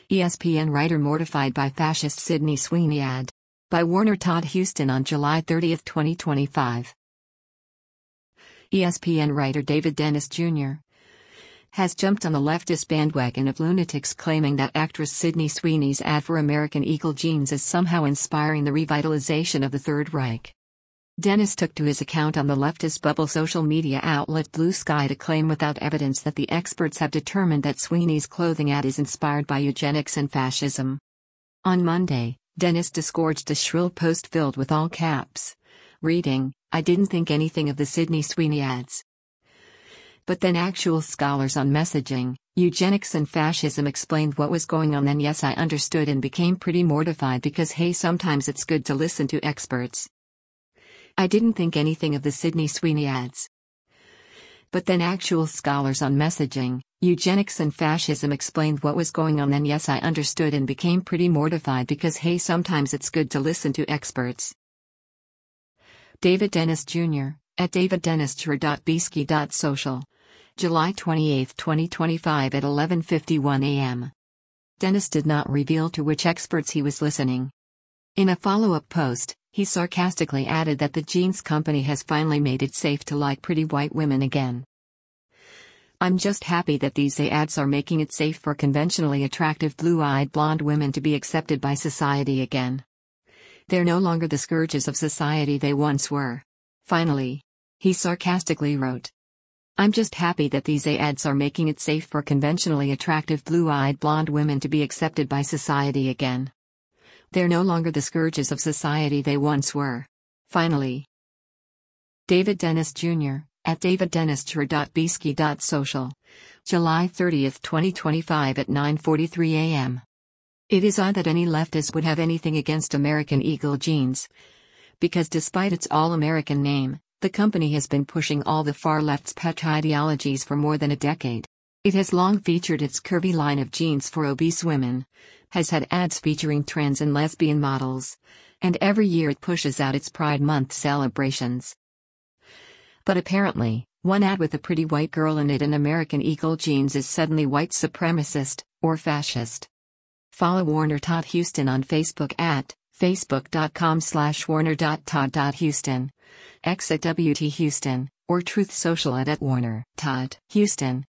ESPN writer mortified by fascist Sydney Sweeney ad. By Warner Todd Huston on July 30, 2025. ESPN writer David Dennis Jr. has jumped on the leftist bandwagon of lunatics claiming that actress Sydney Sweeney's ad for American Eagle jeans is somehow inspiring the revitalization of the Third Reich. Dennis took to his account on the leftist bubble social media outlet Blue Sky to claim without evidence that the experts have determined that Sweeney's clothing ad is inspired by eugenics and fascism. On Monday, Dennis disgorged a shrill post filled with all caps, reading, "I didn't think anything of the Sydney Sweeney ads. But then actual scholars on messaging, eugenics and fascism explained what was going on. Then yes, I understood and became pretty mortified because hey, sometimes it's good to listen to experts. I didn't think anything of the Sydney Sweeney ads. But then actual scholars on messaging, eugenics and fascism explained what was going on. Then yes, I understood and became pretty mortified because hey, sometimes it's good to listen to experts." David Dennis Jr., at daviddennisjr.bsky.social. July 28, 2025 at 11:51 a.m. Dennis did not reveal to which experts he was listening. In a follow-up post, he sarcastically added that the jeans company has finally made it safe to like pretty white women again. "I'm just happy that these ads are making it safe for conventionally attractive blue-eyed blonde women to be accepted by society again. They're no longer the scourges of society they once were. Finally," he sarcastically wrote. "I'm just happy that these ads are making it safe for conventionally attractive blue-eyed blonde women to be accepted by society again. They're no longer the scourges of society they once were. Finally." David Dennis Jr., at daviddennisjr.bsky.social. July 30, 2025 at 9:43 a.m. It is odd that any leftist would have anything against American Eagle jeans. Because despite its all-American name, the company has been pushing all the far left's pet ideologies for more than a decade. It has long featured its curvy line of jeans for obese women, has had ads featuring trans and lesbian models, and every year it pushes out its Pride Month celebrations. But apparently, one ad with a pretty white girl in it in American Eagle jeans is suddenly white supremacist, or fascist. Follow Warner Todd Huston on Facebook at facebook.com/warner.todd.huston, X at WT Huston, or Truth Social at Warner Todd Huston.